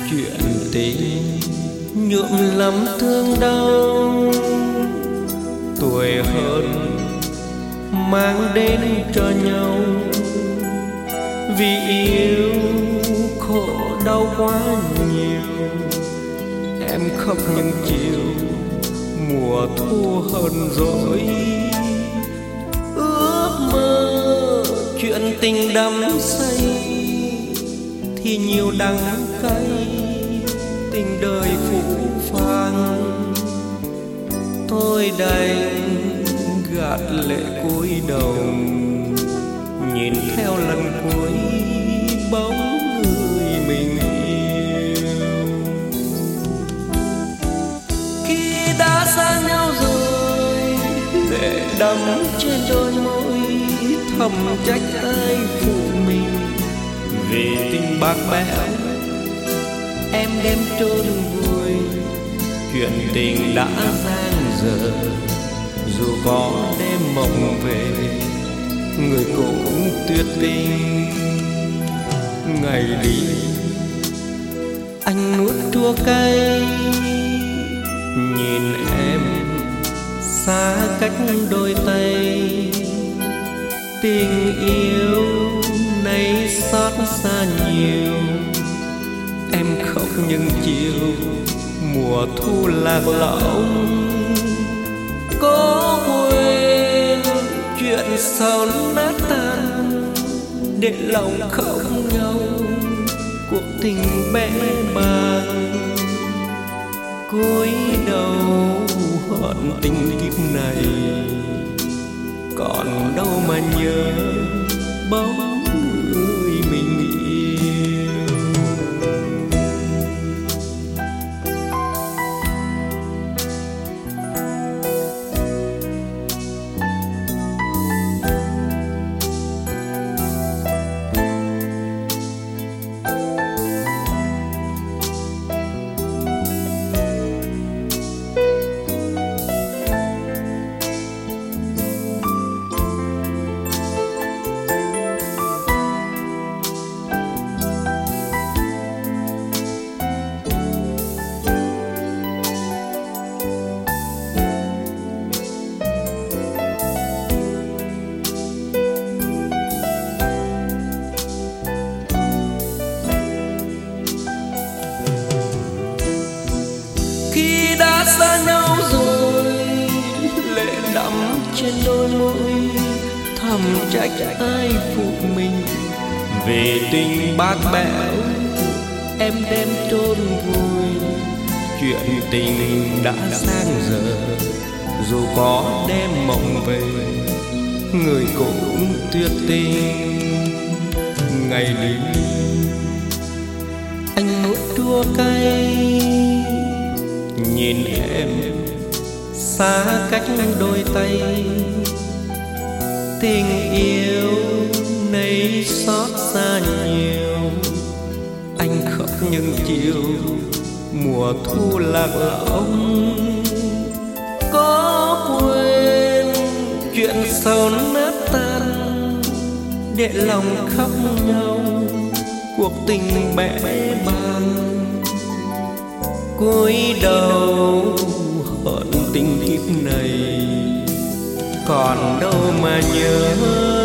Chuyện tình nhuộm lắm thương đau, tuổi hơn mang đến cho nhau. Vì yêu khổ đau quá nhiều, em khóc những chiều mùa thu hơn rồi. Ước mơ chuyện tình đắm say thì nhiều đắng cay, tình đời phũ phàng. Tôi đành gạt lệ cúi đầu, nhìn theo lần cuối bóng người mình yêu. Khi đã xa nhau rồi, lệ đắm trên đôi môi, thầm trách ai phụ mình vì tình bạc bẽo. Em đem trôn vùi chuyện tình đã giang dở, dù có đêm mộng về người cũng tuyệt tình. Ngày đi anh nuốt chua cay, nhìn em xa cách đôi tay. Tình yêu nay xót xa nhiều, em khóc những chiều mùa thu lạc lõng. Có quên chuyện sau nát tan, để lòng khóc nhau cuộc tình bẽ bàng. Cúi đầu hận tình kiếp này, còn đâu mà nhớ bóng người mình yêu. Khi đã xa nhau rồi, lệ đắm trên đôi môi, thầm trách ai phụ mình vì tình bạc bẽo. Em đem chôn vùi chuyện tình đã sang giờ, dù có đêm mộng về người cũng tuyệt tình. Ngày đi anh nuốt chua cay, nhìn em xa cách đôi tay. Tình yêu nay xót xa nhiều, anh khóc những chiều mùa thu lạc lõng. Có quên chuyện sầu nát tan, để lòng khóc nhau cuộc tình bẽ bàng. Cúi đầu hận tình kiếp này, còn đâu mà nhớ